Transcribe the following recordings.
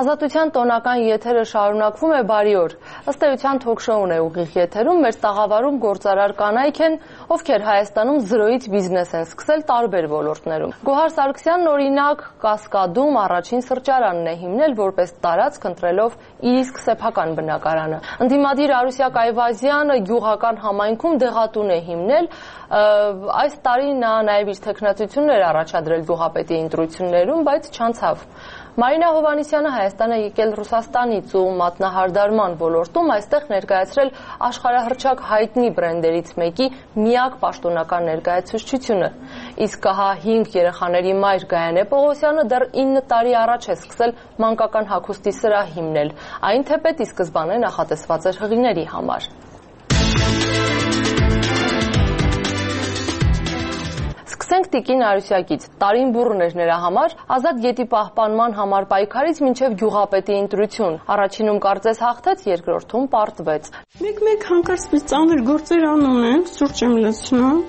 Ազատության տոնական եթերը շարունակվում է բարի օր։ Ըստ էության թոքշոուն է ուղիղ եթերում, մեր տաղավարում գործարար կանայք են, ովքեր Հայաստանում զրոյից բիզնես են սկսել տարբեր ոլորտներում։ Գոհար Սարգսյանն օրինակ Կասկադում առաջին սրճարանն է հիմնել որպես տարածք ընտրելով իր իսկ սեփական բնակարանը։ Ընդդիմադիր Արուսյակ Այվազյանը գյուղական համայնքում դեղատուն է հիմնել, այս տարի նա նաև իր թեկնածությունն էր առաջադրել գյուղապետի ընտրություններում, բայց չանցավ։ Մարինա Հովհաննիսյանը Հայաստան է եկել Ռուսաստանից ու մատնահարդարման ոլորտում այստեղ ներկայացրել աշխարհահռչակ հայտնի բրենդերից մեկի միակ պաշտոնական ներկայացուցչությունը։ Իսկ հա 5 երեխաների մայր Գայանե Պողոսյանը դեռ 9 տարի առաջ է սկսել մանկական հագուստի սրահ հիմնել, այն թեպետ ի սկզբանե նախատեսված էր հղիների համար։ Սկսենք Տիկին Արուսյակից։ Տարին բուռն էր նրա համար, ազատ գետի պահպանման համար պայքարից մինչև գյուղապետի ընտրություն։ Առաջինում կարծես հաղթեց, երկրորդում պարտվեց։ Մեկ հանկարծ մի ծանր գործեր անում եմ, սուրճ եմ լցնում։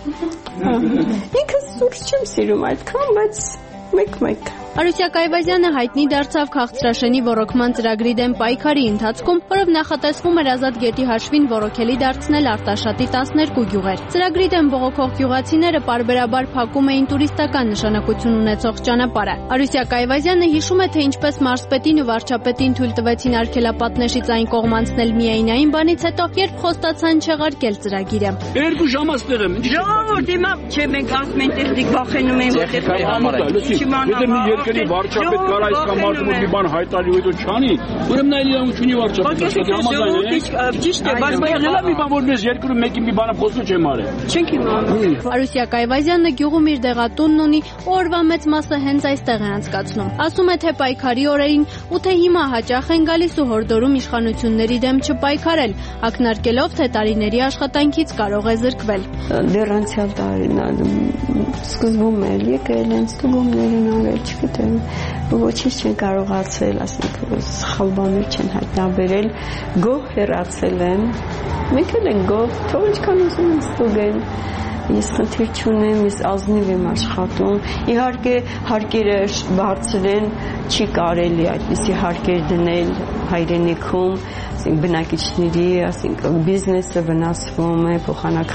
Ինքս սուրճ չեմ սիրում այդքան, բայց մեկ։ Արուսյակ Այվազյանը հայտնի դարձավ քաղցրաշենի ոռոգման ծրագրի դեմ պայքարի ընթացքում, որով նախատեսվում էր ազատ գետի հաշվին ոռոգելի դարձնել Արտաշատի 12 գյուղեր։ Ծրագրի դեմ բողոքող գյուղացիները պարբերաբար փակում էին տուրիստական նշանակություն ունեցող ճանապարհը։ Արուսյակ Այվազյանը հիշում է, թե ինչպես մարզպետին ու վարչապետին թույլ տվեցին Արգելապատնեշից այն կողմ անցնել միայնային բանից հետո, երբ խոստացան չեղարկել ծրագիրը։ 2 ժամ աստեղ եմ։ Ժողովուրդ հիմա չէ մենք ասում ենք տեխնիկ վախենում են որտեղ Երկրի վարչապետ կար այս կամ մարդու մի բան հայտարարի ու հետո չանի, ուրեմն այլ իրավունք չունի վարչապետը, համաձայն է։ Ճիշտ է, բայց ելա մի բան որ մեզ երկրում մեկին մի բանը խոսում չեմ արել։ Չենք իմանում։ Արուսյակ Այվազյանը գյուղում իր դեղատունն ունի, օրվա մեծ մասը հենց այստեղ է անցկացնում։ Ասում է, թե պայքարի օրերին ու թե հիմա հաճախ են գալիս ու հորդորում իշխանությունների դեմ չպայքարել, ակնարկելով, թե տարիների աշխատանքից կարող է զրկվել։ Դեռ անցյալ տարին սկզբում էլ եկել են ստուգումներ արել, չգիտեմ, ոչինչ չեն կարողացել, ասենք սխալ բաներ չեն հայտնաբերել, գոհ հեռացել են, մենք էլ ենք գոհ, թող ինչքան ուզում են ստուգեն։ Ես խնդիր չունեմ, ես ազնիվ եմ աշխատում։ Իհարկե հարկերը բարձր են, չի կարելի այդպիսի հարկեր դնել հայրենիքում, ասենք բնակիչների, ասենք բիզնեսը վնասվում է, փոխանակ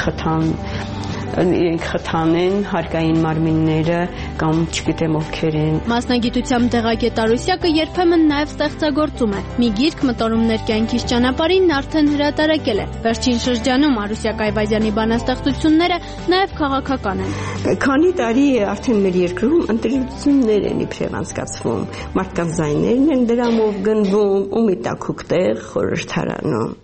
խթանեն հարկային մարմինները կամ չգիտեմ ովքեր են։ Մասնագիտությամբ տեղակետ Արուսյակը երբեմն նաև ստեղծագործում է։ Մի գիրք մտորումներ կյանքից ճանապարհին արդեն հրատարակել է։ Վերջին շրջանում Արուսյակ Այվազյանի բանաստեղծությունները նաև քաղաքական են։ Քանի տարի է արդեն մեր երկրում ընտրություններ են իբրև անցկացվում։ Մարդկանց ձայներն են դրամով գնվում ու մի տաքուկ տեղ խորհրդարանում։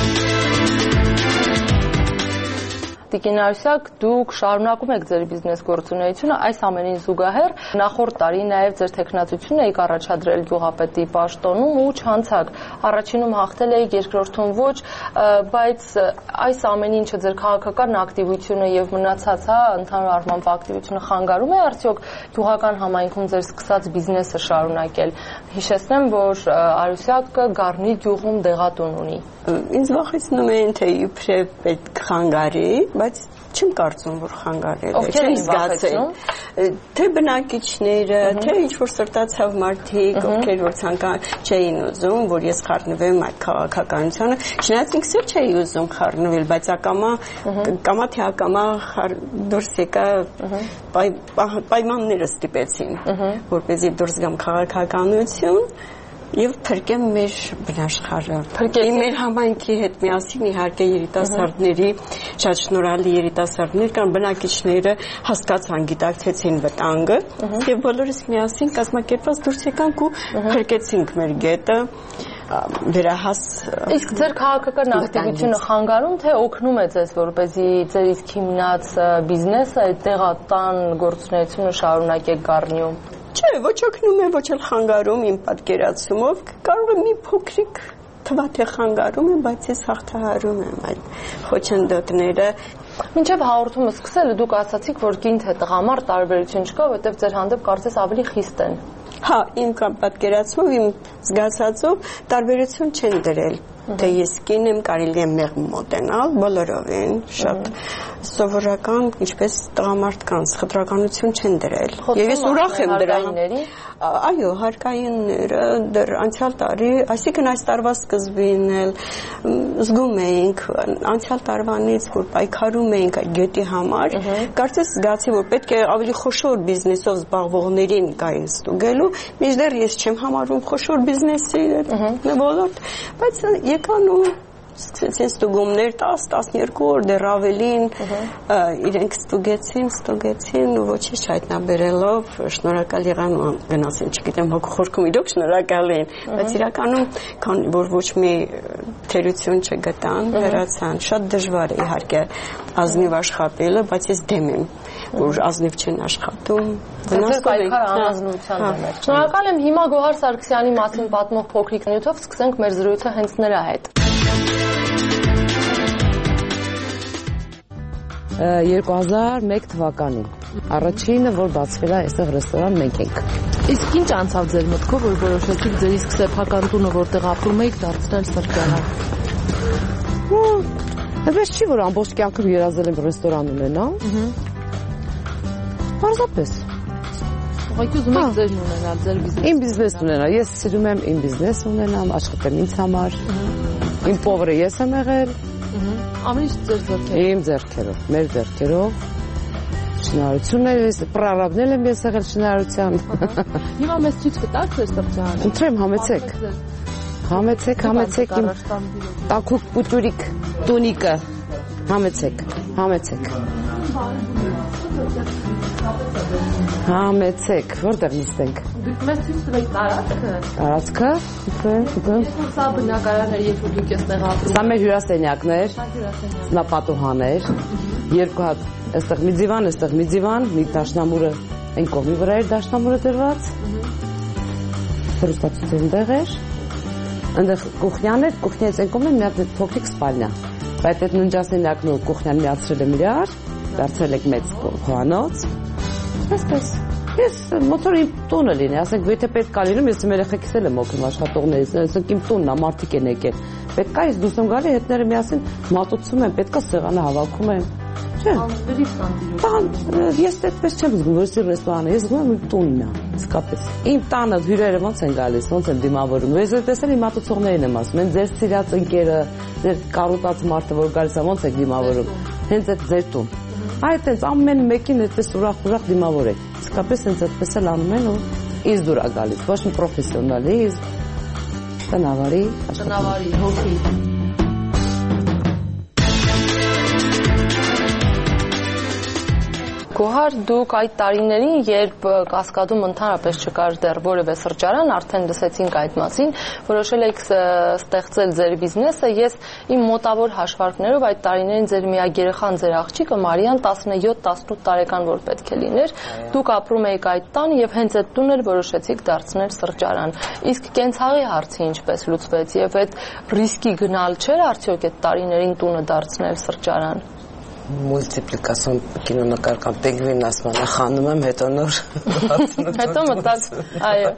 Տիկին Արուսյակ, դուք շարունակում եք ձեր բիզնես գործունեությունը, այս ամենին զուգահեռ նախորդ տարի նաև ձեր թեկնածությունն եք առաջադրել գյուղապետի պաշտոնում ու չանցաք։ Առաջինում հաղթել եք, երկրորդում ոչ, բայց այս ամեն ինչը ձեր քաղաքական ակտիվությունը եւ մնացած, ընդհանուր առմամբ ակտիվությունը խանգարում է արդյոք գյուղական համայնքում ձեր սկսած բիզնեսը շարունակել։ Հիշեցնեմ, որ Արուսյակը Գառնի գյուղում դեղատուն ունի։ Ինձ վախեցնում են, թե իբրև պետք խանգարի, բայց չեմ կարծում, որ խանգարել է, չեմ զգացել, թե բնակիչները, թե ինչ-որ սրտացավ մարդիկ, ովքեր որ չէին ուզում, որ ես խառնվեմ այդ քաղաքականությանը, չնայած ինքս էլ չէի ուզում խառնվել, բայց կամա թե ակամա դուրս եկա պայմանները ստիպեցին, որպեսզի դուրս գամ քաղաքականություն եւ փրկեմ մեր բնաշխարհը։ Մեր համայնքի հետ միասին իհարկե երիտասարդների, շատ շնորհալի երիտասարդներ կան, բնակիչները հասկացան, գիտակցեցին վտանգը եւ բոլորս միասին կազմակերպված դուրս եկանք ու փրկեցինք մեր գետը։ Վերահաս Իսկ ձեր քաղաքական ակտիվությունը խանգարում թե օգնում է ձեզ, որպեսզի ձեր իսկ հիմնած բիզնեսը, այդ տեղատան գործունեությունը շարունակեք Գառնիում։ Չէ, ոչ օգնում է, ոչ էլ խանգարում իմ պատկերացումով, կարող է մի փոքրիկ թվա թե խանգարում է, բայց ես հաղթահարում եմ այդ խոչընդոտները։ Մինչև հաղորդումը սկսելը դուք ասացիք, որ կին թե տղամարդ տարբերություն չկա, որովհետև ձեր հանդեպ կարծես ավելի խիստ են։ Հա, իմ պատկերացումով, իմ զգացածով տարբերություն չեն դրել։ թե ես կին եմ, կարելի է մեղմ մոտենալ, բոլորով են, շատ սովորական, ինչպես տղամարդկանց խտրականություն չեն դրել։ Եվ ես ուրախ եմ դրա։ Այո, հարկայինները դեռ անցյալ տարի, այսինքն այս տարվա սկզբին էլ զգում էինք անցյալ տարվանից, որ պայքարում էինք այդ գետի համար, կարծես զգացի, որ պետք է ավելի խոշոր բիզնեսով զբաղվողներին գային ստուգելու, մինչդեռ ես չեմ համարում խոշոր բիզնեսի ոլորտ, բայց եկան ու սկսեցին ստուգումներ 10-12 օր դեռ ավելին իրենք ստուգեցին ու ոչինչ հայտնաբերելով շնորհակալ եղան ու գնացին, չգիտեմ հոգու իրոք շնորհակալ էին, բայց իրականում քանի որ ոչ մի թերություն չգտան, հեռացան, շատ դժվար է իհարկե ազնիվ աշխատելը, բայց ես դեմ եմ, որ ազնիվ չեն աշխատում, Շնորհակալ եմ, հիմա Գոհար Սարգսյանի մասին պատմող փոքրիկ նյութով սկսենք մեր զրույցը հենց նրա հետ։ 2001 թվականին առաջինը որ բացվել է այստեղ ռեստորան մենք ենք։ Իսկ ինչ անցավ ձեր մտքով, որ որոշեցիք ձեր իսկ սեփական տունը, որտեղ ապրում եք, դարձնել սրճարան։ Այդպես չի որ ամբողջ կյանքում երազել եմ ռեստորան ունենալ։ Պարզապես։ Ուղղակի ուզում եք ձեր ունենալ, ձեր բիզնես։ Իմ բիզնես ունենալ, ես սիրում եմ իմ բիզնես ունենալ, աշխատեմ ինձ համար։ Իմ փողերը ես եմ եղել։ Ամեն ինչ ձեր ձեռքերով։ Իմ ձեռքերով, մեր ձեռքերով։ Շնորհություն եմ, պրարավնել եմ ես եղել շնորհության։ Հիմա մեզ ցույց կտաք ձեր սրճարանը։ Ընտրեմ, համեցեք։ Համեցեք իմ տաքուկ պուտուրիկ տունիկը։ Համեցեք, որտեղ նստենք։ Դուք մեզ ցույց տվեք տարածքը։ Տարածքը։ Սա բնակարաններ, երբ որ դուք այստեղ ապրում։ Սա մեր հյուրասենյակներ, նա պատուհաններ, երկու հատ, այստեղ մի դիվան, մի դաշնամուրը, այն կողմի վրա էր դաշնամուրը դրված։ Հեռուստացույցն դեղ էր։ Այնտեղ կուխնյան էր, կուխնյայից այն կողմն մի հատ փոքրիկ սպալնա։ Բայց այդ ննջասենյակն ու կուխնյան միացրել եմ իրար, դարձրել եք մեծ խոհանոց։ Այսպես։ Ես մոտոր իմ տունը լինի, ասենք, եթե պետք է լինում, ես իմ երեխեքիս էլ եմ օգնում աշխատողներից, ասենք իմ տունն է, մարդիկ են եկել։ Պետք է ես դուրս եմ գալի, հետները միասին մատուցում են, պետք է սեղանը հավաքում են։ Ես այդպես չեմ զգում, որ սի ռեստորանը, ես զգում եմ իմ տունն է, իսկապես։ Իմ տանը հյուրերը ոնց են գալիս, ոնց են դիմավորում։ Ես այդպես էլ իմ մատուցողներին եմ ասում, ձեր սիրած ընկերը, ձեր կառուցած մարդը, որ գալիս է, ոնց եք դիմավորում։ Հենց այդ ձեր տուն։ Այդ էս ամեն մեկին այդպես ուրախ դիմավորեք։ Իսկապես հենց այդպես էլ անում են ու ինձ դուր է գալիս, ոչ մի պրոֆեսիոնալիզմ, տնավարի, հոգի։ Գոհար, դուք այդ տարիներին, երբ Կասկադում ընդհանրապես չկար դեռ որևէ սրճարան, արդեն լսեցինք այդ մասին, որոշել եք ստեղծել ձեր բիզնեսը։ Ես իմ մոտավոր հաշվարկներով այդ տարիներին ձեր միակ երեխան, ձեր աղջիկը Մարիան 17-18 տարեկան որ պետք է լիներ, դուք ապրում էիք այդ տան եւ հենց այդ տուն էլ որոշեցիք դարձնել սրճարան։ Իսկ կենցաղի հարցը ինչպես լուծվեց եւ այդ ռիսկի գնալ չէր արդյոք այդ տարիներին տունը դարձնել սրճարան։ Մուլտիպլիկացիոն կինոնկարական պենգվին ասման խանում եմ, հետո նոր հետո մտած, այո,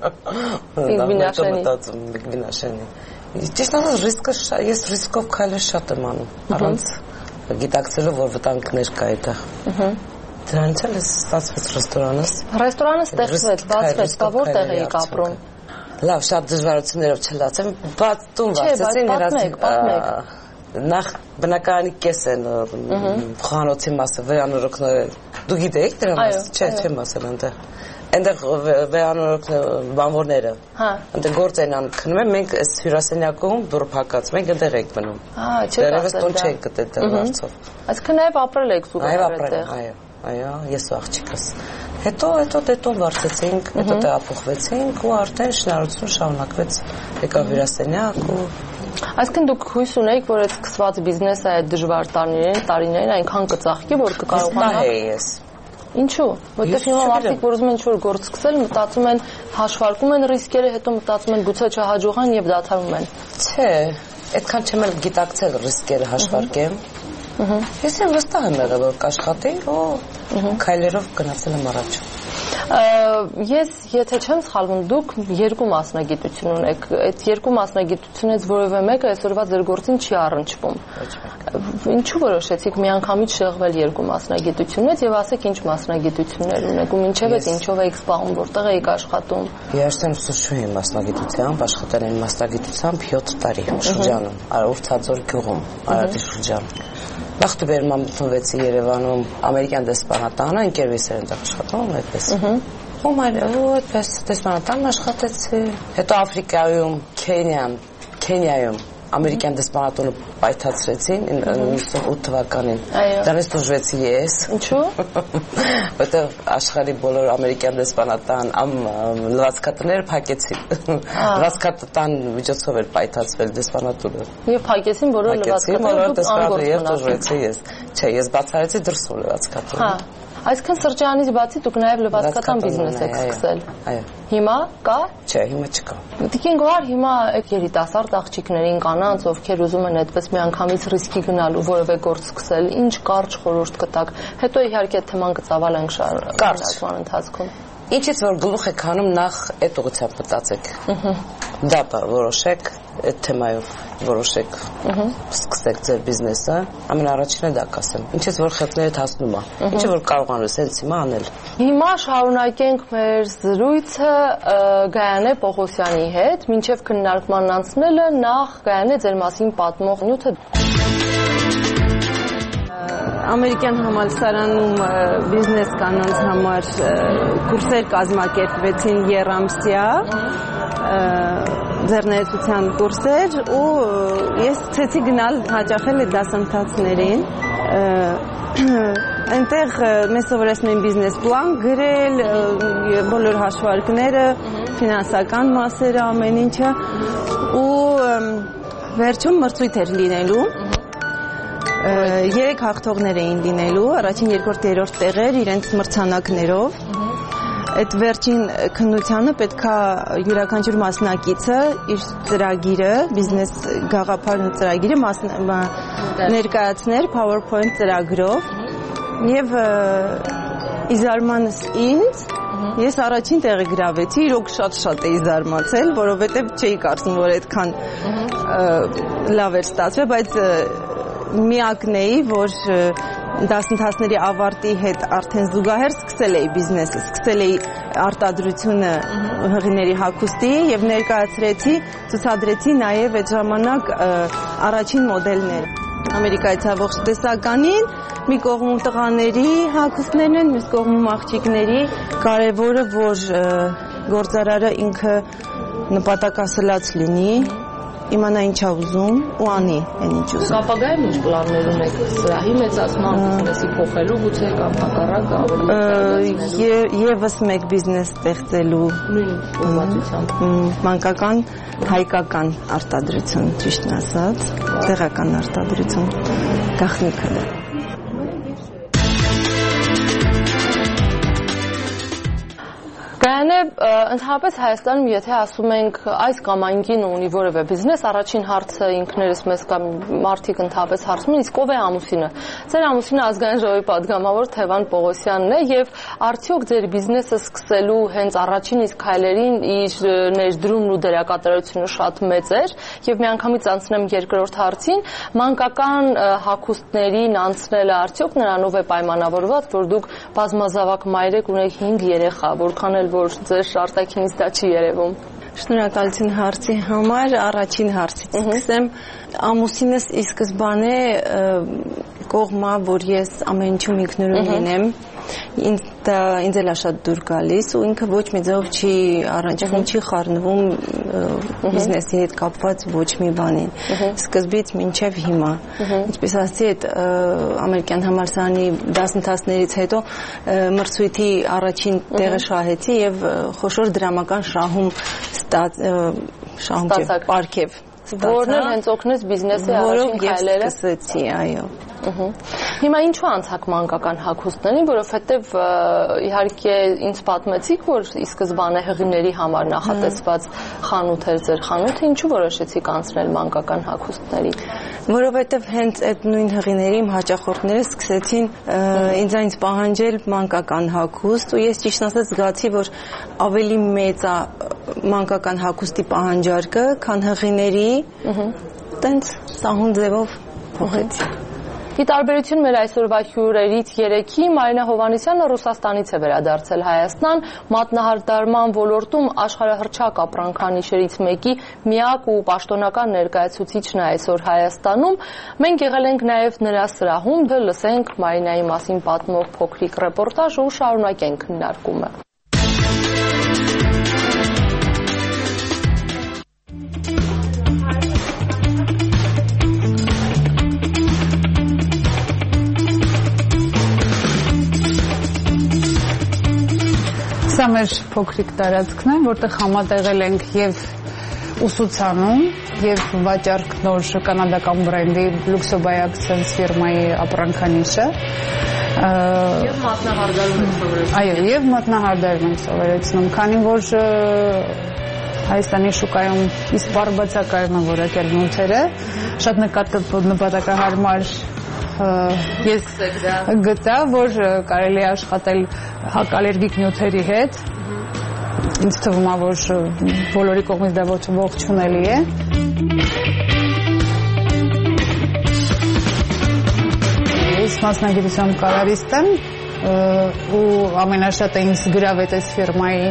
պինգվինաշենի։ Ճիշտ ասած, ռիսկը ես ռիսկով քայլել շատ եմ անում, առանց գիտակցելով, որ վտանգներ կա այդտեղ։ Դրանից էլ ստացվեց ռեստորանս։ Ռեստորանը ստեղծվեց, բացվեց, բա որտեղ եք ապրում։ Լավ, շատ դժվարություններով չլացեմ, բաց տուն վարձեցին պատմեք։ Նախ բնակարանի կես են խոհանոցի մասը վերանորոգները դու գիտեիք դրա մասը չեմ ասել այնտեղ բանվորները այնտեղ գործ են անում քնում են մենք այս հյուրասենյակում դուռ փակած մենք այնտեղ ենք մնում դեռևս տուն չենք գտել դեռ հարցով այսինքն նաև ապրել եք զուգահեռ այդտեղ այո ես ու աղջիկս հետո տուն վարձեցինք հետո տեղափոխվեցինք ու արդեն շինարարությունը շարունակվեց եկավ հյուրասենյակ ու Այսինքն դուք հույս ունեիք, որ այդ սկսված բիզնեսը այդ դժվար տարիներին այնքան կծաղկի, որ կկարողանա։ Ինչու՞։ Որտեղ հիմա մարդիկ, որ ուզում են ինչ-որ գործ սկսել, մտածում են, հաշվարկում են ռիսկերը, հետո մտածում են գուցե չհաջողան եւ դադարում են։ Չէ, այդքան չեմ էլ գիտակցել ռիսկերը հաշվարկեմ։ Ես վստահ եմ եղել, որ կաշխատի ու քայլերով գնացել եմ առաջ։ Ես եթե չեմ սխալվում, դուք երկու մասնագիտություն ունեք։ Այդ երկու մասնագիտությունից որևէ մեկը այսօրվա ձեր գործին չի առնչվում։ Ինչու որոշեցիք միանգամից շեղվել երկու մասնագիտությունից եւ ասեք ինչ մասնագիտություններ ունեք ու ինչեւ եք ինչով եք զբաղվում, որտեղ եք աշխատում։ Ես ուսուցչուհի եմ մասնագիտությամբ, աշխատել եմ մասնագիտությամբ 7 տարի շրջանում, Ուրցաձոր գյուղում, Արարատի շրջանում։ Բախտաբերում ամփոփվեցի Երևանում ամերիկյան դեսպանատանը, ընկերուհիս էր այնտեղ աշխատում, այդպես։ Ում այդպես դեսպանատան աշխատեցի, հետո Աֆրիկայում, Քենիայում ամերիկյան դեսպանատունը պայթացրեցին 98 թվականին։ Դրանից դժվեցի ես։ Ինչու՞։ Որտեղ աշխարհի բոլոր ամերիկյան դեսպանատան լվացքատները փակեցին։ Լվացքատան միջոցով էր պայթացվել դեսպանատունը։ Եվ փակեցին բոլոր լվացքատները։ Ես դժվեցի ես։ Չէ, ես բացառեցի դրսում լվացքատունը։ Այսքան սրճարանից բացի դուք նաև լվացքատան բիզնես եք սկսել։ Այո։ Հիմա կա։ Չէ, հիմա չկա։ Տիկին Գոհար, հիմա այդ երիտասարդ աղջիկներին, կանանց, ովքեր ուզում են այդպես միանգամից ռիսկի գնալու որևէ գործ սկսել, ինչ կարճ խորհուրդ կտաք։ Հետո իհարկե թեման կծավալենք շարունակման ընթացքում։ Ինչից որ գլուխ եք հանում, նախ այդ ուղղությամբ մտածեք։ Դա որոշեք, այդ թեմայով որոշեք, սկսեք ձեր բիզնեսը, ամենառաջինը դա կասեմ։ Ինչից որ խնդիրները հասնում է, ինչը որ կարողանում ես հենց հիմա անել։ Հիմա շարունակենք մեր զրույցը Գայանե Պողոսյանի հետ, մինչև քննարկման անցնելը նախ Գայանե ձեր մասին պատմող նյութը։ Ամերիկյան համալսարանում բիզնես կանանց համար կուրսեր կազմակերպվեցին եռամսյա ձեռներեցության կուրսեր ու ես ցեցի գնալ հաճախել այդ դասընթացներին այնտեղ մեզ սովորեցին են բիզնես պլան գրել բոլոր հաշվարկները ֆինանսական մասերը ամեն ինչը ու վերջում մրցույթ էր լինելու 3 հաղթողներ էին լինելու, առաջին, երկրորդ, երրորդ տեղեր իրենց մրցանակներով։ Այդ վերջին քննությանը պետքա յուրաքանչյուր մասնակիցը իր ծրագիրը, բիզնես գաղափարն ու ծրագիրը ներկայացներ PowerPoint ծրագրով եւ իզարմանս ինձ ես առաջին տեղը գրավեցի, իրոք շատ էի զարմացել, որովհետեւ չէի կարծում, որ այդքան լավ էր ստացվել, բայց միակն էի, որ դասընթացների ավարտի հետ արդեն զուգահեռ սկսել էի բիզնեսը, սկսել էի արտադրությունը հղիների հագուստի եւ ներկայացրեցի, ցուցադրեցի նաեւ այդ ժամանակ առաջին մոդելները։ Ամերիկայից ողջ տեսականին, մի կողմում տղաների հագուստներն են, մյուս կողմում աղջիկների, կարևորը որ գործարարը ինքը նպատակասլաց լինի, իմանա ինչա ուզում ու անի այն ինչ ուզում։ Ապագայում ինչ պլաններ ունեք սրահի մեծացման, բիզնեսի փոխելու գուցե կամ հակառակը ավելի Եվս մեկ բիզնես ստեղծելու նույն ուղղությամբ։ Մանկական, հայկական արտադրություն, ճիշտն ասած, տեղական արտադրություն, գաղտնիքը դա։ Գայանե, ընդհանրապես Հայաստանում, եթե ասում ենք այս կամ այն կինը ունի որևէ բիզնես, առաջին հարցը ինքներս մեզ կամ մարդիկ ընդհանրապես հարցում են, իսկ ով է ամուսինը։ Ձեր ամուսինը Ազգային ժողովի падգամավոր Թևան Պողոսյանն է եւ արդյոք ձեր բիզնեսը սկսելու հենց առաջին իսկ քայլերին իր ներդրումն ու դերակատարությունը շատ մեծ էր եւ միանգամից անցնեմ երկրորդ հարցին, մանկական հագուստներին անցնելը արդյոք նրանով է պայմանավորված, որ դուք բազմազավակ մայր եք, ունեք 5 երեխա, որքան էլ որ ձեր արտաքինից դա չի երևում։ Շնորհակալություն հարցի համար, առաջին հարցից սկսեմ։ Ամուսինս ի սկզբանե կողմա, որ ես ամեն ինչում ինքնուրույն լինեմ, ինձ էլ շատ դուր գալիս ու ինքը ոչ մի ձև չի առանջվում, չի խառնվում բիզնեսի հետ կապված ոչ մի բանին։ Սկզբից մինչև հիմա։ Ինչպես ասացի, այդ ամերիկյան համալսարանի դասընթացներից հետո մրցույթի առաջին տեղը շահեցի եւ խոշոր դրամական շահում պարգև որն էլ հենց օգնեց բիզնեսի առաջին քայլերը սկսեցի, այո։ Հիմա ինչու անցաք մանկական հագուստներին, որովհետև իհարկե ինձ պատմեցիք, որ ի սկզբանե հղիների համար նախատեսված խանութ էր ձեր խանութը, ինչու որոշեցիք անցնել մանկական հագուստների։ Որովհետև հենց այդ նույն հղիների իմ հաճախորդները սկսեցին ինձանից պահանջել մանկական հագուստ ու ես ճիշտ ասած զգացի, որ ավելի մեծ է մանկական հագուստի պահանջարկը, քան հղիների, տենց սահուն ձևով փոխեցի։ Ի տարբերություն մեր այսօրվա հյուրերից 3-ի, Մարինա Հովհաննիսյանը Ռուսաստանից է վերադարձել Հայաստան, մատնահարդարման ոլորտում աշխարհահռչակ ապրանքանիշերից մեկի միակ ու պաշտոնական ներկայացուցիչն է այսօր Հայաստանում։ Մենք եղել ենք նաև նրա սրահում, դե լսենք Մարինայի մասին պատմող փոքրիկ ռեպորտաժ ու շարունակենք քննարկումը։ Սա մեր փոքրիկ տարածքն է, որտեղ համատեղել ենք եւ ուսուցանում եւ վաճառք նոր կանադական բրենդի Luxo by Accents ֆիրմայի ապրանքանիշը։ Եվ մատնահարդարում ենք սովորեցնում։ Այո, եւ մատնահարդարում ենք սովորեցնում, քանի որ Հայաստանի շուկայում իսպառ բացակայում են որակյալ նյութերը, շատ նպատակահարմար ես գտա, որ կարելի է աշխատել հակալերգիկ նյութերի հետ։ Ինձ թվում է, որ բոլորի կողմից դա ողջունելի է։ Ես մասնագիտությամբ կարարիստ եմ ու ամենաշատը ինձ գրավեց այս ֆիրմայի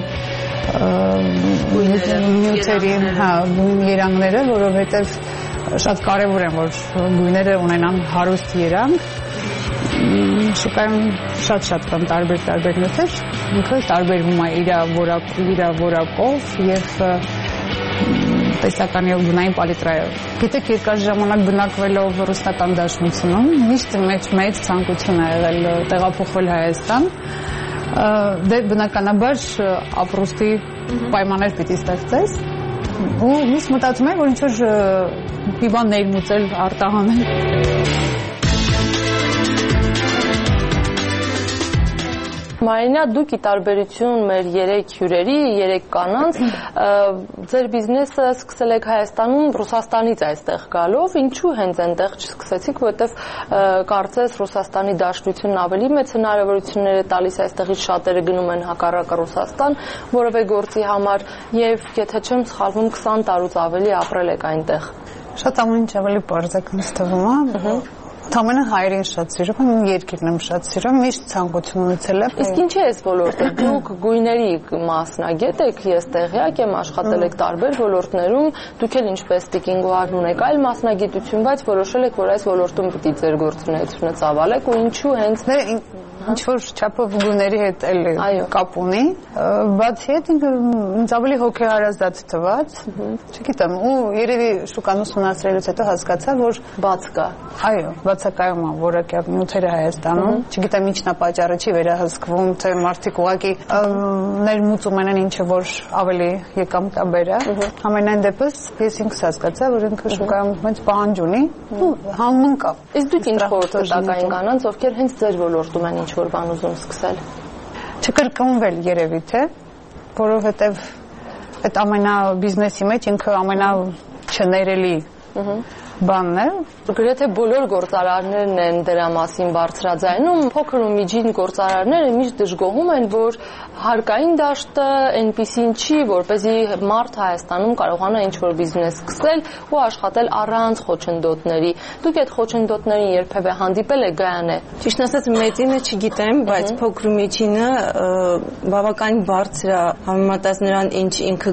նյութերի երանգները, որովհետև շատ կարևոր է, որ գույները ունենան հարուստ երանգ։ Շուկայում շատ կան տարբեր նյութեր, ինքը տարբերվում է իր որակով եւ տեսական եւ գունային պալիտրայով։ Գիտեք, երկար ժամանակ բնակվելով Ռուսաստան Դաշնությունում, միշտ մեծ ցանկություն է եղել տեղափոխվել Հայաստան։ Դե բնականաբար ապրուստի պայմաններ պիտի ստեղծես։ Ու միշտ մտածում եմ, որ ինչ-որ մի բան ներմուծել, արտահանել։ Մարինա, դուք ի տարբերություն մեր 3 հյուրերի, 3 կանանց, ձեր բիզնեսը սկսել եք Հայաստանում Ռուսաստանից այստեղ գալով, ինչու հենց այնտեղ չսկսեցիք, որովհետև կարծես Ռուսաստանի Դաշնությունն ավելի մեծ հնարավորություններ է տալիս, այստեղից շատերը գնում են հակառակը Ռուսաստան, որևէ գործի համար, եւ եթե չեմ սխալվում 20 տարուց ավելի ապրել եք այնտեղ։ Շատ ամեն ինչ ավելի պարզ է ինձ թվում է։ Թամենը հայրին շատ սիրում եմ, երկիրն եմ շատ սիրում, միշտ ցանկություն ունեցել եմ։ Իսկ ինչ է այս ոլորտը։ Դուք գույների մասնագետ եք, ես տեղյակ եմ, աշխատել եք տարբեր ոլորտներում, դուք էլ ինչպես տիկինգուհարն ունեք այլ մասնագիտություն, բայց որոշել եք, որ այս ոլորտում պիտի ձեր գործունեությունը ծավալեք ու ինչու հենց ինչ որ չափով գույների հետ էլ կապ ունի, բացի այդ ինձ ավելի հոգեհարազատ թվաց, չգիտեմ, ու երևի շուկան ուսումնասիրելուց հետո հասկացա, որ բաց կա։ Այո, բացակայում է որակյալ նյութերը Հայաստանում, չգիտեմ ինչն է պատճառը, չի վերահսկվում, թե մարդիկ ուղղակի ներմուծում են ինչը որ ավելի եկամտաբեր է։ Համենայն դեպս ես ինքս հասկացա, որ ինքը շուկայում մեծ պահանջ ունի, ու հանուն կա։ Իսկ դուք ինչ խորհուրդ տակ այն կանանց, ովքեր հենց ձեր ոլորտում են ինչ-որ բան ուզում սկսել։ Չկրկնվել երևի թե, որովհետև այդ բիզնեսի մեջ ինքը ամենաչներելի բանն է։ Գրեթե բոլոր գործարարներն են դրա մասին բարձրաձայնում, փոքր ու միջին գործարարները միշտ դժգոհում են, որ հարկային դաշտը այնպիսին չի, որպեսզի մարդ Հայաստանում կարողանա ինչ-որ բիզնես սկսել ու աշխատել առանց խոչընդոտների։ Դուք այդ խոչընդոտներին երբևէ հանդիպել եք Գայանե։ Ճիշտ ասած մեծինը չգիտեմ, բայց փոքր ու միջինը բավականին բարձր է համեմատած նրան, ինչ ինքը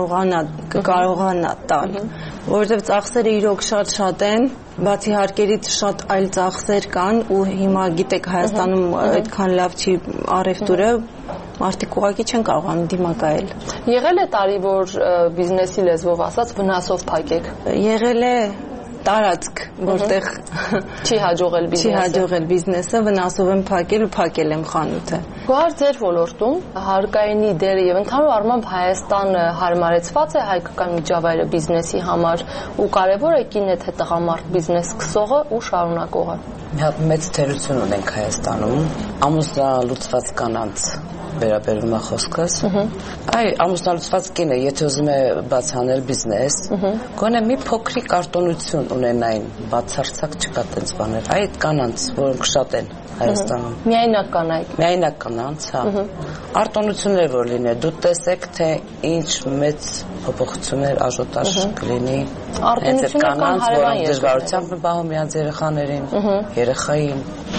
կարողանա տալ, որովհետև ծախսերը իրոք շատ են, բացի հարկերից շատ այլ ծախսեր կան ու հիմա գիտեք Հայաստանում այդքան լավ չի առևտուրը, մարդիկ ուղղակի չեն կարողանում դիմակայել։ Եղել է տարի, որ բիզնեսի լեզվով ասած վնասով փակեք։ Եղել է տարածք, որտեղ չի հաջողել բիզնեսը, վնասով եմ փակել ու փակել եմ խանութը։ Գոհար, ձեր ոլորտում հարկայինի դերը եւ ընդհանուր առմամբ Հայաստանը հարմարեցված է հայկական միջավայրը բիզնեսի համար ու կարեւոր է կինը թե տղամարդ բիզնես սկսողը ու շարունակողը։ Մի հատ մեծ թերություն ունենք Հայաստանում, ամուսնալուծված կանանց վերաբերում է խոսքս։ Այ ամուսնալուծված կինը, եթե ուզում է բաց անել բիզնես, գոնե մի փոքրիկ արտոնություն ունենային, բացարձակ չկա տենց բաներ։ Այդ կանանց, որոնք շատ են Հայաստանում։ Միայնակ կանայք։ Միայնակ կանանց, հա։ Արտոնություններ որ լինի, դու տեսեք, թե ինչ մեծ փոփոխություններ աժոտաժ կլինի։ Արտոնությունը կան հարևան դժվարությամբ բահում իրանց երեխաներին, երեխային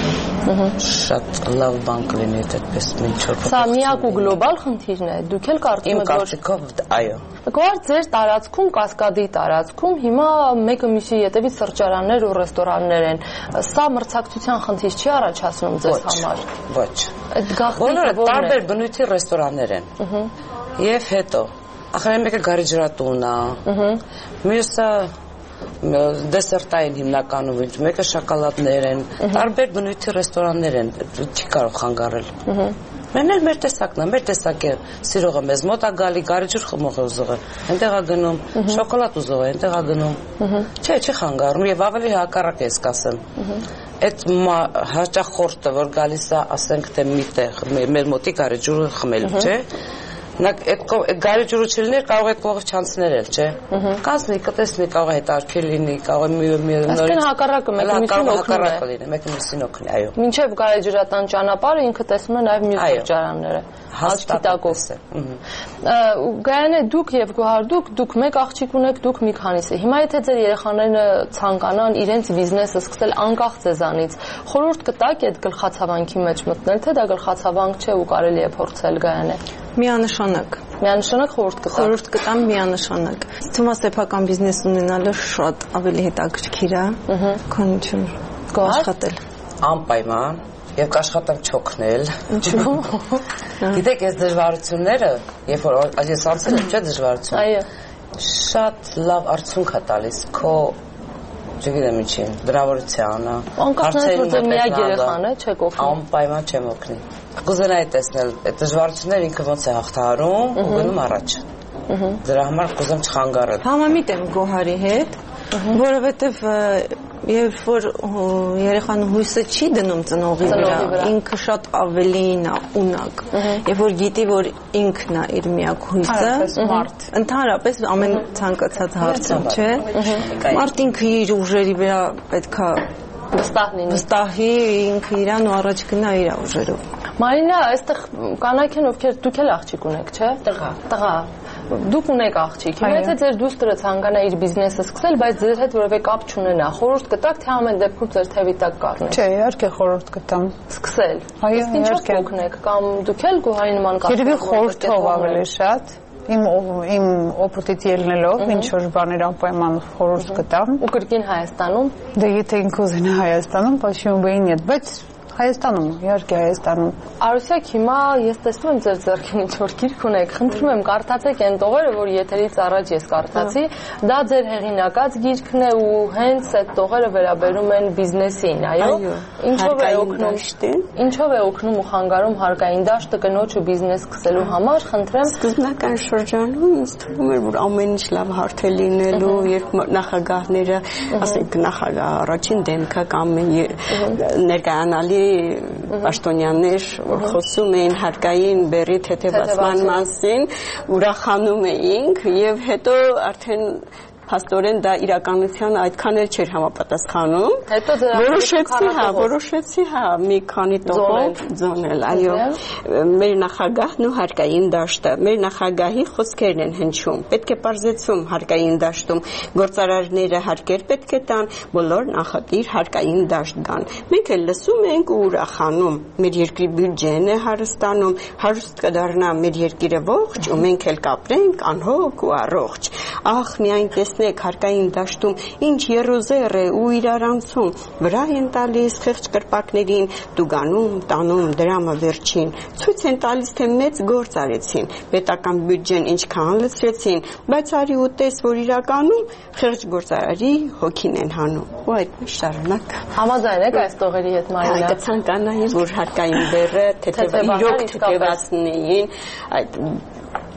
շատ լավ բան կլինի այդպես ինչ-որ Սա միակ ու գլոբալ խնդիրն է։ Դուք էլ կարծում եք, որ այո։ Գոհար ձեր տարածքում, Կասկադի տարածքում հիմա մեկը մյուսի ետևից սրճարաններ ու ռեստորաններ են։ Սա մրցակցության խնդիր չի առաջացնում ձեզ համար։ Ոչ։ Այդ գաղտնիքը բոլորը տարբեր բնույթի ռեստորաններ են։ Եվ հետո ախր մեկը գարեջրատուն է։ Մյուսը դեսերտային հիմնականում, մեկը շոկոլադներ են, տարբեր բնույթի ռեստորաններ են, չի կարող խանգարել։ Մեր տեսակն է, մեր տեսակը սիրողը մեզ մոտ է գալի, գարեջուր խմող է ուզողը, այնտեղ է գնում, շոկոլադ ուզող է, այնտեղ է գնում։ Չի խանգարում եւ ավելի հակառակ ես կասեմ։ Այդ հաճախորդը, որ գալիս է, ասենք թե միտեղ, մեր մոտի գարեջուրը խմելու, չէ՞։ Այդ գարեջուրը չլիներ, կարող է այդ կողմով չանցնել էլ, չէ՞։ Կազմի, կտեսնի, կարող է հետարքել լինի, կարող է նորից։ Այսինքն հակառակը մեկը մյուսին օգնի, այո։ Մինչև գարեջրատան ճանապարհը ինքը տեսնում է նաև մյուս սրճարանները։ Հաստատակով։ Գայանե, դուք եւ Գոհար, դուք մեկ աղջիկ ունեք, դուք մի քանիսը։ Հիմա եթե ձեր երեխաները ցանկանան իրենց բիզնեսը սկսել անկախ ձեզանից, խորհուրդ կտաք այդ գլխացավանքի մեջ մտնել, թե դա գլխացավանք չէ ու կարելի է փորձել, Գայանե։ Միանշանակ խորհուրդ կտամ միանշանակ։ Թվում է սեփական բիզնես ունենալը շատ ավելի հետաքրքիր է, քան աշխատել։ Անպայման եւ կաշխատեմ չօգնել։ Ինչու՞։ Գիտեք, այս դժվարությունները, երբ որ ես անցել եմ, չէ՞ դժվարություն։ Այո։ Շատ լավ արդյունք է տալիս քո չգիտեմ ինչին, դրավորությանը, հարցերին միակ երեխան է, չեք օգնում։ Անպայման չեմ օգնի։ Կուզենայի տեսնել այդ դժվարությունները ինքը ոնց է հաղթահարում ու գնում առաջ։ Դրա համար կուզեմ չխանգարել։ Համամիտ եմ Գոհարի հետ, որովհետև երբ որ երեխան հույսը չի դնում ծնողի վրա, ինքը շատ ավելին է ունակ, եւ որ գիտի, որ ինքն է իր միակ հույսը, ընդհանրապես ամեն ցանկացած հարցում, չէ՞։ Մարդ ինքը իր ուժերի վրա պետքա վստահի, ինքը իրան ու առաջ գնա իր ուժերով։ Մարինա, այստեղ կանայք են, ովքեր դուք էլ աղջիկ ունեք, չէ՞։ Տղա։ Դուք ունեք աղջիկ, հիմա եթե ձեր դուստրը ցանկանա իր բիզնեսը սկսել, բայց ձեր հետ որևէ կապ չունենա, խորհուրդ կտաք, թե ամեն դեպքում ձեր թևի տակ կառնեք։ Չէ, իհարկե խորհուրդ կտամ։ Սկսել։ Այո, ինչով կօգնեք, կամ դուք էլ Գոհարի նման կազմեք։ Երևի խորհրդով ավելի շատ։ Իմ օպտից ելնելով ինչ որ բաներ անպայման խորհուրդ կտամ։ Ու կրկին Հայաստանում։ Դե եթե ինքը ուզենա Հայաստանում, почему бы и нет, բայց Հայաստանում, իհարկե Հայաստանում։ Արուսյակ, հիմա ես տեսնում եմ ձեր ձեռքին ինչ-որ գիրք ունեք, խնդրում եմ կարդացեք այն տողերը, որ եթերից առաջ ես կարդացի, դա ձեր հեղինակած գիրքն է ու հենց այդ տողերը վերաբերում են բիզնեսին, այո։ Ինչով է օգնում ու խանգարում հարկային դաշտը կնոջ ու բիզնես սկսելու համար, խնդրեմ։ Սկզբնական շրջանում ինձ թվում էր, որ ամեն ինչ լավ հարթ է լինելու, երբ նախագահները, ասենք նախագահ առաջին դեմքը կամ ներկայանալի պաշտոնյաներ, որ խոսում էին հարկային բեռի թեթևացման մասին, ուրախանում էինք եւ հետո արդեն փաստորեն դա իրականության այդքան էլ չէր համապատասխանում։ Որոշեցի մի քանի տողով ձոնել, այո։ Մեր նախագահն ու հարկային դաշտը, մեր նախագահի խոսքերն են հնչում։ Պետք է պարզեցում հարկային դաշտում գործարարները հարկեր պետք է տան, բոլոր նախատիր հարկային դաշտ գան։ Մենք էլ լսում ենք ու ուրախանում։ Մեր երկրի բյուջեն է հարստանում, հարուստ կդառնա մեր երկիրը ողջ ու մենք էլ կապրենք անհոգ ու առողջ։ Ախ, միայն տեսնեք հարկային դաշտում ինչ երոզեր է ու իրարանցում, վրա են տալիս խեղճ կրպակներին, դուգանում, տանում դրամը վերջին, ցույց են տալիս, թե մեծ գործ արեցին, պետական բյուջեն ինչքան լցրեցին, բայց արի ու տես, որ իրականում խեղճ գործարարի հոգին են հանում, ու այդպես շարունակ։ Համաձայն եք այս տողերի հետ, Մարինա։ Կցանկանայի, որ հարկային բեռը իրոք թեթևացնեին այդ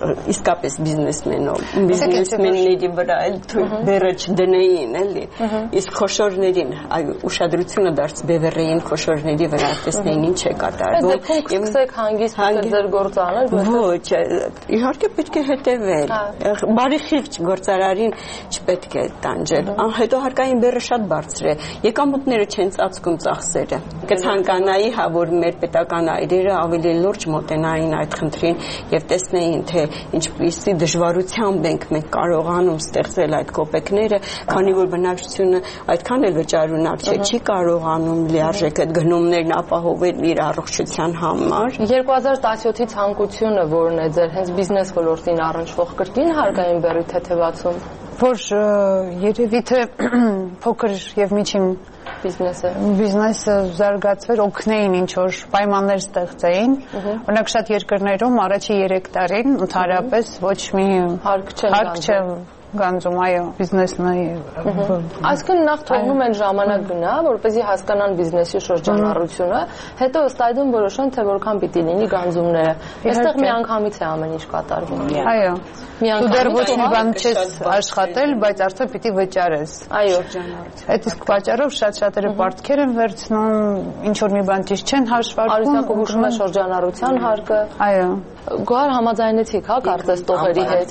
իսկապես բիզնեսմենների վրա էլ բերը չդնեին, էլի։ Իսկ խոշորներին ուշադրությունը դարձ բևեռային խոշորների վրա տեսնեին ինչ է կատարվում։ Դեպքում կսկսեք հանգիստ ձեր գործը անել։ Ոչ, իհարկե պետք է հետևել։ Բարի խիղճ գործարարին չպետք է տանջել։ Հետո հարկային բեռը շատ բարձր է։ Եկամուտները չեն ծածկում ծախսերը։ Կցանկանայի, որ մեր պետական այրերը ավելի լուրջ մոտենային այդ խնդրին եւ տեսնեին, թե ինչպիսի դժվարությամբ ենք մենք կարողանում ստեղծել այդ կոպեկները, քանի որ բնակչությունը այդքան էլ վճարունակ չէ, չի կարողանում լիարժեք այդ գնումներն ապահովել իր առողջության համար։ 2017-ի ցանկությունը որն է ձեր հենց բիզնես ոլորտին առնչվող կրկին հարկային բեռի թեթևացում։ Որ երևի թե փոքր եւ միջին բիզնեսը զարգացվեր, օգնեին ինչ որ պայմաններ ստեղծեին։ Օրինակ շատ երկրներում առաջի 3 տարին ընդհանրապես ոչ մի հարկ չեն գանձում, այո, բիզնեսն է։ Այսինքն նախ թողնում են ժամանակ գնա, որպեսզի հասկանան բիզնեսի շրջանառությունը, հետո ըստ այդմ որոշեն, թե որքան պիտի լինի գանձումները։ Այստեղ միանգամից է ամեն ինչ կատարվում։ Այո։ Դու դեռ ոչ մի բան չես աշխատել, բայց արդեն պիտի վճարես։ Այո։ Այդ իսկ վճարով շատ-շատերը պարտքեր են վերցնում, ինչ որ մի բան ճիշտ չեն հաշվարկում։ Արուսյակը հուշում է շրջանառության հարկը։ Այո։ Գոհար համաձայնեցիք, հա, կարծես տողերի հետ։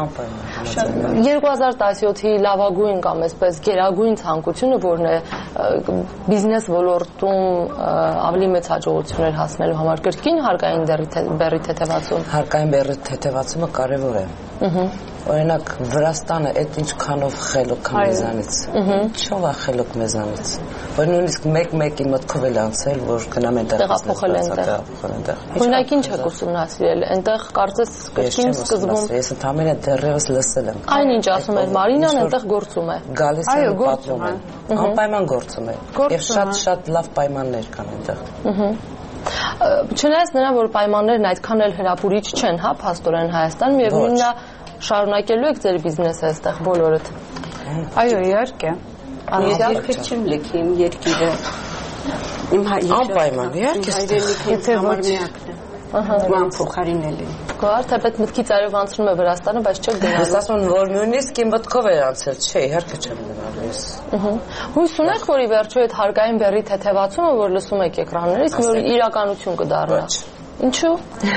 2017-ի լավագույն կամ այսպես գերագույն ցանկությունը որն է բիզնես ոլորտում ավելի մեծ հաջողություններ հասնելու համար կրկին հարկային բեռի թեթևացում։ Հարկային բեռի թեթևացումը կարևոր է։ Օրինակ Վրաստանը այդ ինչքանով խելոք է մեզանից։ Ինչով է խելոք մեզանից։ Որ նույնիսկ մեկ-մեկի մտքով էլ անցել, որ գնամ այնտեղ տեղափոխել այնտեղ։ Օրինակ ինչ եք ուսումնասիրել, այնտեղ կարծես կրկին սկզբում։ Ես ընդամենը դեռևս լսել եմ։ Այնինչ ասում էր Մարինան, այնտեղ գործում է։ Գալիս է պատմում է։ Անպայման գործում է։ Եվ շատ-շատ լավ պայմաններ կան այնտեղ։ Չնայած նրան, որ պայմաններն այդքան էլ հրապուրիչ չեն, հա, փաստորեն Հայաստանում եւ նույնա շարունակելու եք ձեր բիզնեսը այստեղ բոլորդ։ Այո, իհարկե։ Ես երբեք չեմ լքի իմ երկիրը։ Իմ անպայման, իհարկե։ Եթե ոչ Ման փոխարին էլի։ Գոհար, թեպետ մտքից արև անցնում է Վրաստանը, բայց չեք գնալու։ Ես ասում եմ, որ նույնիսկ իմ մտքով էր անցել, չէ, իհարկե չեմ գնալու ես։ Հույս ունեք, որ ի վերջո այդ հարկային բեռի թեթևացումը, որ լսում եք էկրաններից, որ իրականություն կդառնա։ Ինչու՞։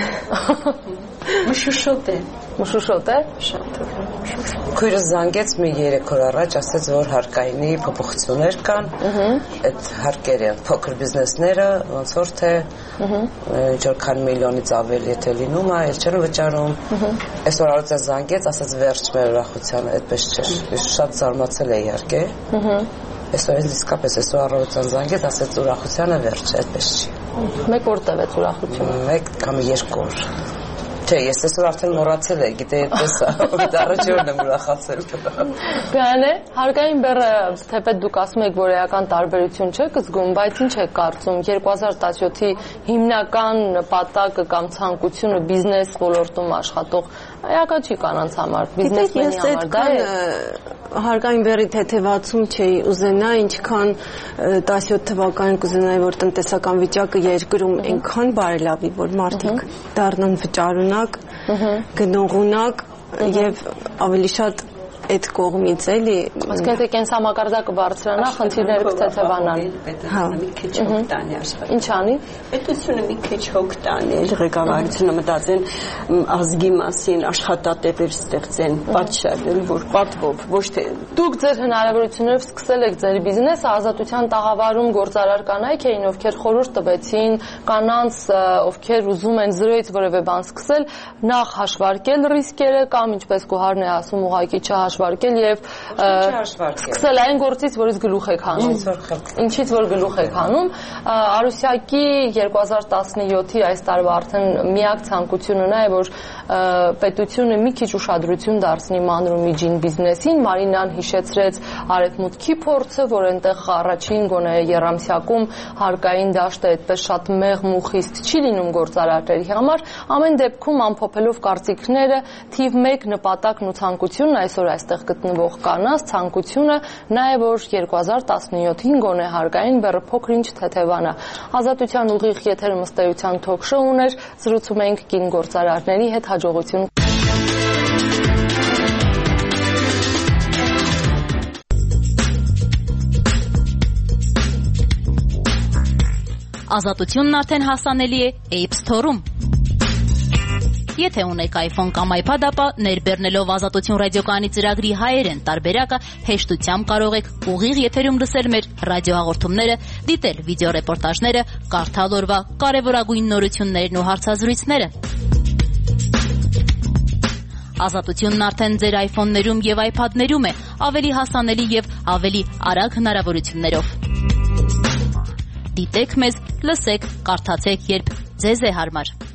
Մշուշոտ է։ Մշուշոտ է։ Շատ է։ Քույրս զանգեց մի 3 օր առաջ, ասաց, որ հարկայինի փոփոխություններ կան, այդ հարկերը, փոքր բիզնեսները, ոնց որ թե ինչքան միլիոնից ավելի եթե լինում է, էլ չեն վճարում։ Այսօր արծես զանգեց, ասաց վերջ մեր ուրախությանը, այդպես չէր։ Ես շատ զարմացել եմ իհարկե։ Այսօր իսկապես այսօր առավոտյան զանգեց, ասաց ուրախությանը վերջ, այդպես չի։ Մեկ օր տևեց ուրախությունը։ Մեկ կամ 2 օր։ Չէ, ես այսօր արդեն մոռացել եմ, գիտե այդպես է, առաջորդն եմ ուրախացել։ Բան է, հարկային բեռը թեպետ դուք ասում եք, որ էական տարբերություն չեք զգում, բայց ինչ եք կարծում 2017-ի հիմնական նպատակը կամ ցանկությունը բիզնես ոլորտում աշխատող էակաչի կանանց համար, բիզնեսմենի համար, դա է։ Հարկային բեռի թեթևացում չէի ուզենա, ինչքան 17 թվականին կուզենայի, որ տնտեսական վիճակը երկրում այնքան բարելավի, որ մարդիկ դառնան վճարունակ, գնողունակ եւ ավելի շատ այդ կողմից էլի ասկե թե կենսամակարդակը բարձրանա, խնդիրները կթեթևանան։ Հա, մի քիչ հոգ տանի աշխարհ։ Ինչ անի։ Պետությունը մի քիչ հոգ տանի, ղեկավարությունը մտածեն ազգի մասին, աշխատատեղեր ստեղծեն, պատշաճ, որ պատվով, ոչ թե դուք ձեր հնարավորություններով սկսել եք ձեր բիզնեսը, Ազատության տաղավարում գործարար կանայք էին, ովքեր խորհուրդ տվեցին կանանց, ովքեր ուզում են զրոյից որևէ բան սկսել, նախ հաշվարկել ռիսկերը կամ ինչպես Գոհարն է ասում, ուղղակի չհաշվարկել եւ սկսել այն գործից, որից գլուխ եք հանում։ Ինչից որ գլուխ եք հանում։ Արուսյակի 2017-ի այս տարվա արդեն միակ ցանկությունը նա է, որ պետությունը մի քիչ ուշադրություն դարձնի մանր ու միջին բիզնեսին։ Մարինան հիշեցրեց Արևմուտքի փորձը, որ այնտեղ առաջին գոնե երամսյակում հարկային դաշտը այդպես շատ մեղմ ու խիստ չի լինում գործարարների համար։ Ամեն դեպքում ամփոփելով կարծիքները, թիվ 1 նպատակն ու ցանկությունն այսօր այստեղ գտնվող կանանց ցանկությունը նա է, որ 2017-ին գոնե հարկային բեռը փոքր-ինչ թեթևանա։ Ազատության ուղիղ եթերում ըստ էության թոք շոու ուներ, զրուցում ենք կին գործարարների հետ, հաջողություն։ Ազատությունն արդեն հասանելի է App Store-ում։ Եթե ունեք iPhone կամ iPad, ապա ներբեռնելով Ազատություն ռադիոկայանի ծրագրի հայերեն տարբերակը հեշտությամբ կարող եք ուղիղ եթերում լսել մեր ռադիոհաղորդումները, դիտել վիդեոռեպորտաժները, կարդալ օրվա կարևորագույն նորություններն ու հարցազրույցները։ Ազատությունն արդեն ձեր iPhone-ներում եւ iPad-ներում է, ավելի հասանելի եւ ավելի արագ հնարավորություններով։ Դիտեք մեզ, լսեք, կարդացեք, երբ ձեզ է հարմար։